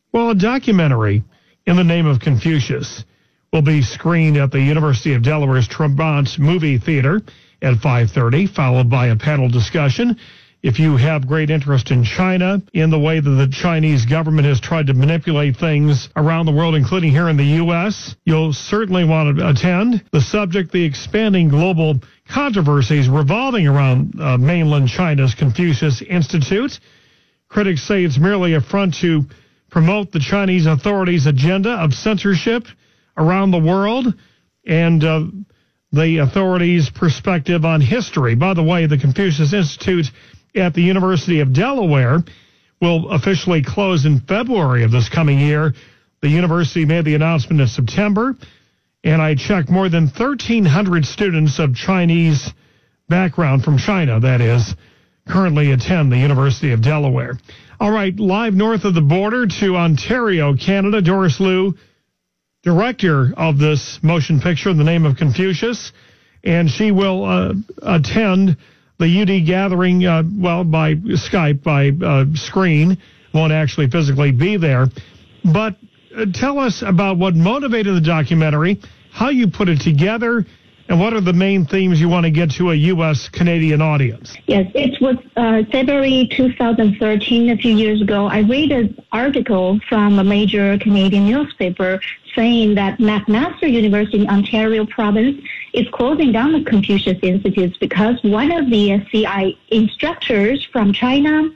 Well, a documentary in the name of Confucius will be screened at the University of Delaware's Tremont Movie Theater at 5:30, followed by a panel discussion. If you have great interest in China, in the way that the Chinese government has tried to manipulate things around the world, including here in the U.S., you'll certainly want to attend. The subject, the expanding global controversies revolving around mainland China's Confucius Institute. Critics say it's merely a front to promote the Chinese authorities' agenda of censorship around the world and the authorities' perspective on history. By the way, the Confucius Institute at the University of Delaware will officially close in February of this coming year. The university made the announcement in September, and I checked, more than 1,300 students of Chinese background, from China, that is, currently attend the University of Delaware. All right, live north of the border to Ontario, Canada, Doris Liu, director of this motion picture in the name of Confucius, and she will attend the UD gathering, by Skype, by screen, won't actually physically be there. But tell us about what motivated the documentary, how you put it together, and what are the main themes you want to get to a U.S.-Canadian audience? Yes, it was February 2013, a few years ago. I read an article from a major Canadian newspaper saying that McMaster University in Ontario province is closing down the Confucius Institutes because one of the CI instructors from China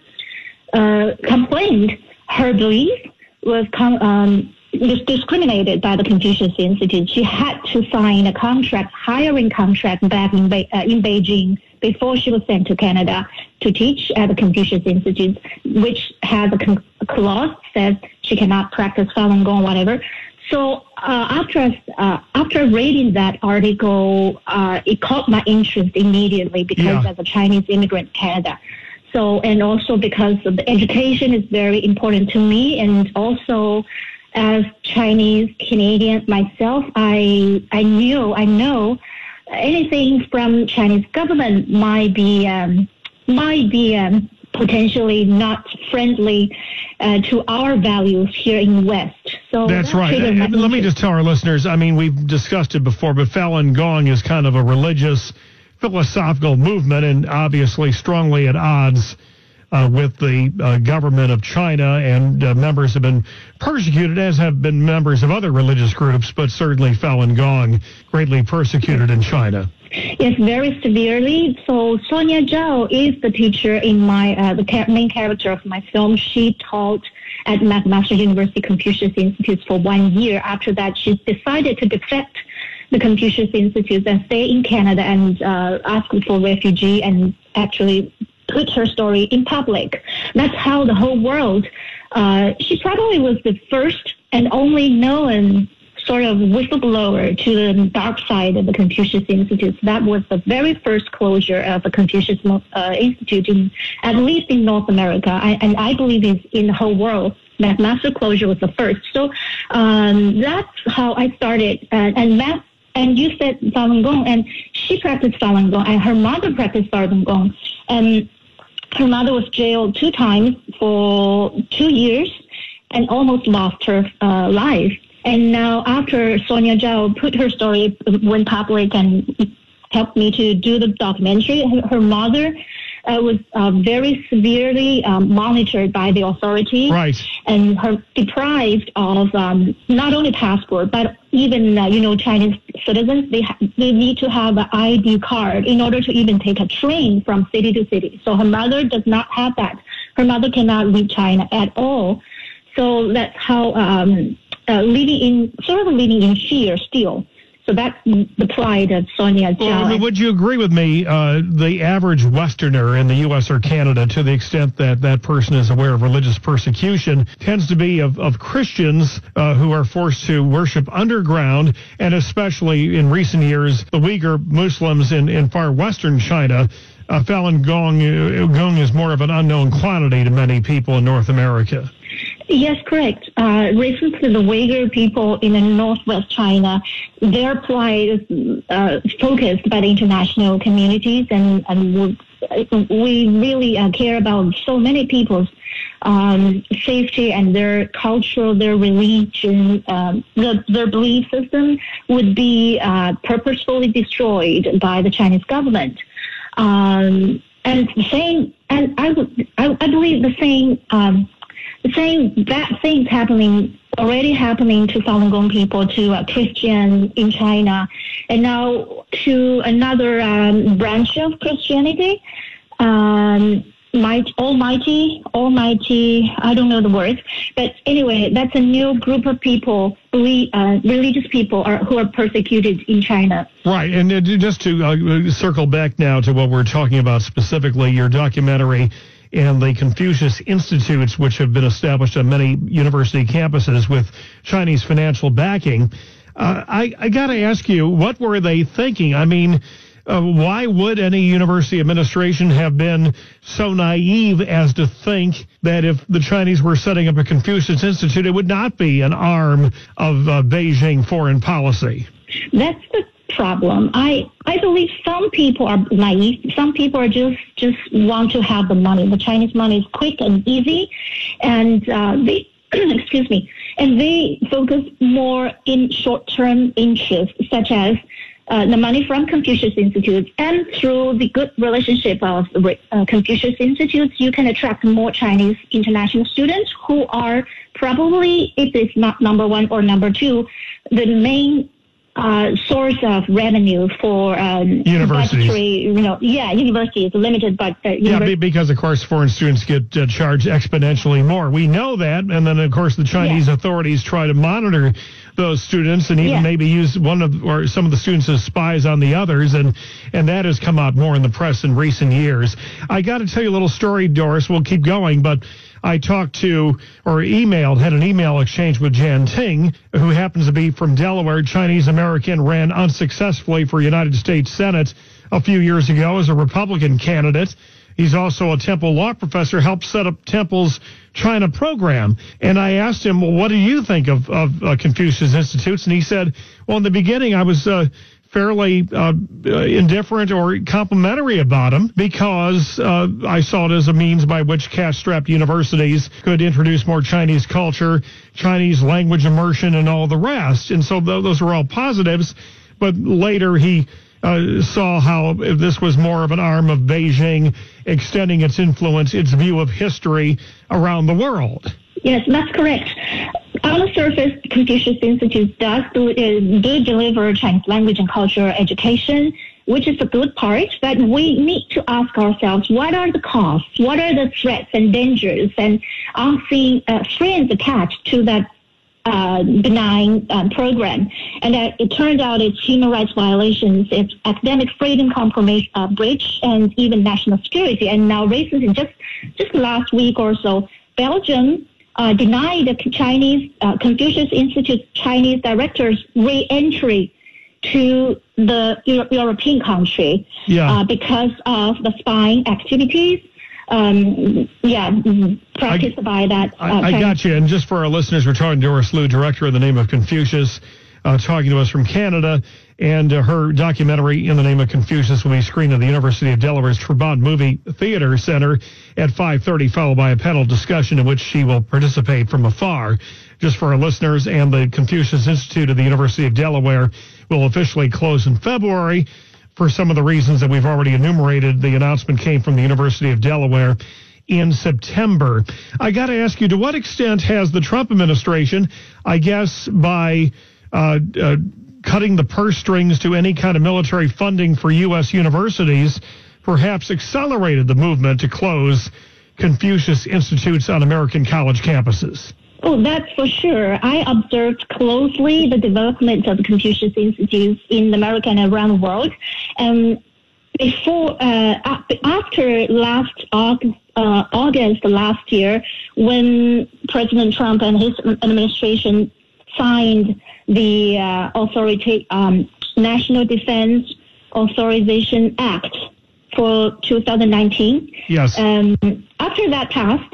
complained her belief was discriminated by the Confucius Institute. She had to sign a hiring contract back in Beijing before she was sent to Canada to teach at the Confucius Institute, which has a clause says she cannot practice Falun Gong, whatever. So after reading that article, it caught my interest immediately because as a Chinese immigrant in Canada. So, and also because of the education is very important to me, and also as Chinese Canadian myself, I know anything from Chinese government might be potentially not friendly to our values here in the West. So that's right. Let me just tell our listeners, I mean, we've discussed it before, but Falun Gong is kind of a religious, philosophical movement, and obviously strongly at odds with the government of China, and members have been persecuted, as have been members of other religious groups, but certainly Falun Gong greatly persecuted in China. Yes, very severely. So Sonia Zhao is the teacher in my main character of my film. She taught at McMaster University Confucius Institute for 1 year. After that, she decided to defect the Confucius Institute and stay in Canada and ask for refugee and actually put her story in public. That's how the whole world, she probably was the first and only known sort of whistleblower to the dark side of the Confucius Institute. That was the very first closure of the Confucius Institute, at least in North America, and I believe it's in the whole world. McMaster closure was the first. So that's how I started. And you said Falun Gong, and she practiced Falun Gong, and her mother practiced Falun Gong. And her mother was jailed 2 times for 2 years and almost lost her life. And now after Sonia Zhao put her story, went public and helped me to do the documentary, her mother was very severely monitored by the authorities. Right. And her deprived of not only passport, but even, Chinese citizens, they need to have an ID card in order to even take a train from city to city. So her mother does not have that. Her mother cannot leave China at all. So that's how living in fear still. So that's the pride of Sonia Zhao. Well, would you agree with me, the average Westerner in the U.S. or Canada, to the extent that that person is aware of religious persecution, tends to be of Christians who are forced to worship underground, and especially in recent years, the Uyghur Muslims in far western China. Falun Gong is more of an unknown quantity to many people in North America. Yes, correct. Recently, the Uyghur people in the northwest China, their plight is focused by the international communities, and we really care about so many people's safety and their culture, their religion, their belief system would be purposefully destroyed by the Chinese government. And the same, and I believe the same bad things already happening to Falun Gong people, to Christians in China, and now to another branch of Christianity. Almighty, I don't know the words, but anyway, that's a new group of people, religious people who are persecuted in China. Right, and just to circle back now to what we're talking about specifically, your documentary and the Confucius Institutes, which have been established on many university campuses with Chinese financial backing. I got to ask you, what were they thinking? I mean, why would any university administration have been so naive as to think that if the Chinese were setting up a Confucius Institute, it would not be an arm of Beijing foreign policy? That's the problem. I believe some people are naive. Some people are just want to have the money. The Chinese money is quick and easy, and they excuse me, and they focus more in short-term interests, such as the money from Confucius Institutes, and through the good relationship of Confucius Institutes, you can attract more Chinese international students who are probably, if it's not number one or number two, the main source of revenue for universities. Universities, limited, but because of course foreign students get charged exponentially more. We know that, and then of course the Chinese authorities try to monitor those students and even maybe use some of the students as spies on the others, and that has come out more in the press in recent years. I got to tell you a little story, Doris. We'll keep going, but I talked to, or had an email exchange with Jan Ting, who happens to be from Delaware, Chinese-American, ran unsuccessfully for United States Senate a few years ago as a Republican candidate. He's also a Temple law professor, helped set up Temple's China program. And I asked him, well, what do you think of Confucius Institutes? And he said, well, in the beginning, I was fairly indifferent or complimentary about them because I saw it as a means by which cash-strapped universities could introduce more Chinese culture, Chinese language immersion, and all the rest. And so those were all positives. But later he saw how this was more of an arm of Beijing extending its influence, its view of history around the world. Yes, that's correct. On the surface, Confucius Institute do deliver Chinese language and culture education, which is a good part, but we need to ask ourselves, what are the costs? What are the threats and dangers and unseen strings attached to that benign program? And it turned out it's human rights violations, it's academic freedom breach, and even national security. And now recently, just last week or so, Belgium denied the Chinese Confucius Institute Chinese director's re-entry to the European country because of the spying activities. Practiced by that. I got you. And just for our listeners, we're talking to Doris Liu, director of the Name of Confucius, talking to us from Canada. And her documentary, In the Name of Confucius, will be screened at the University of Delaware's Trabant Movie Theater Center at 5:30, followed by a panel discussion in which she will participate from afar. Just for our listeners, and the Confucius Institute of the University of Delaware will officially close in February. For some of the reasons that we've already enumerated, the announcement came from the University of Delaware in September. I got to ask you, to what extent has the Trump administration, I guess by cutting the purse strings to any kind of military funding for U.S. universities, perhaps accelerated the movement to close Confucius Institutes on American college campuses? Oh, that's for sure. I observed closely the development of Confucius Institutes in America and around the world. And after last August last year, when President Trump and his administration signed the National Defense Authorization Act for 2019. Yes. After that passed,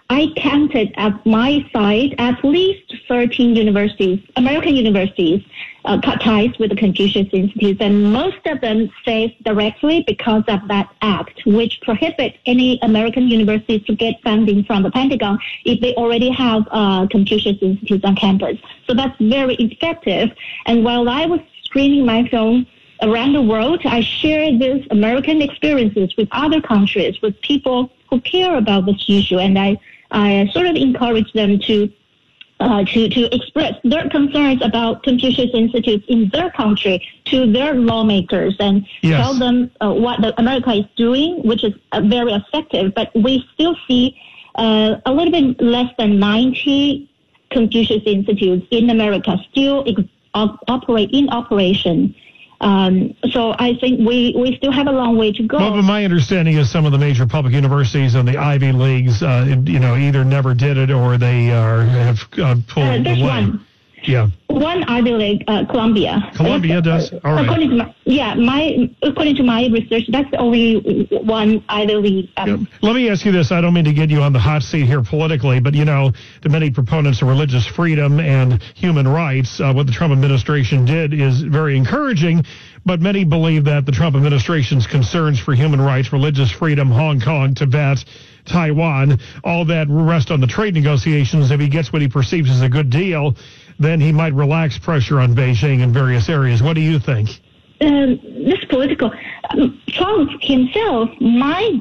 I counted at my side at least 13 universities, American universities, cut ties with the Confucius Institute, and most of them say directly because of that act, which prohibits any American universities to get funding from the Pentagon if they already have Confucius Institutes on campus. So that's very effective. And while I was screening my film around the world, I shared these American experiences with other countries, with people who care about this issue, and I sort of encourage them to express their concerns about Confucius Institutes in their country to their lawmakers and tell them what America is doing, which is very effective. But we still see a little bit less than 90 Confucius Institutes in America still operate in operation. So I think we still have a long way to go. Well, but my understanding is some of the major public universities and the Ivy Leagues, either never did it or they have pulled there's away. One. Yeah. One Ivy League, Columbia. Columbia does? All right. According to my research, that's the only one Ivy League. Let me ask you this. I don't mean to get you on the hot seat here politically, but, the many proponents of religious freedom and human rights, what the Trump administration did is very encouraging, but many believe that the Trump administration's concerns for human rights, religious freedom, Hong Kong, Tibet, Taiwan, all that rest on the trade negotiations. If he gets what he perceives as a good deal, then he might relax pressure on Beijing in various areas. What do you think? This political, Trump himself might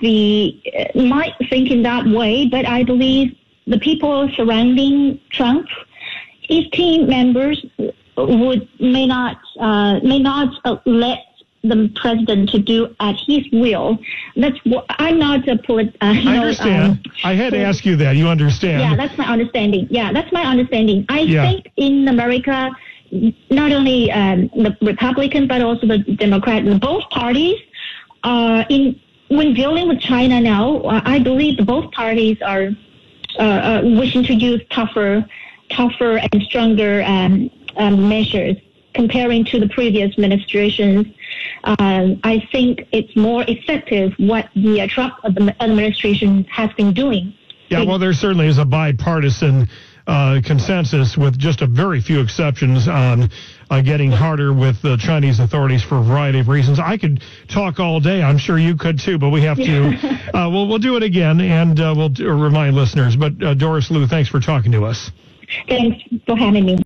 think in that way, but I believe the people surrounding Trump, his team members, may not let the president to do at his will. That's what I'm not a I understand. I had to ask you that. You understand? Yeah, that's my understanding. I think in America, not only the Republican but also the Democrat, both parties when dealing with China now, I believe both parties are wishing to use tougher and stronger measures. Comparing to the previous administrations, I think it's more effective what the Trump administration has been doing. Yeah, well, there certainly is a bipartisan consensus with just a very few exceptions on getting harder with the Chinese authorities for a variety of reasons. I could talk all day. I'm sure you could too, but we have to. We'll do it again, and we'll remind listeners. But Doris Liu, thanks for talking to us. Thanks for having me.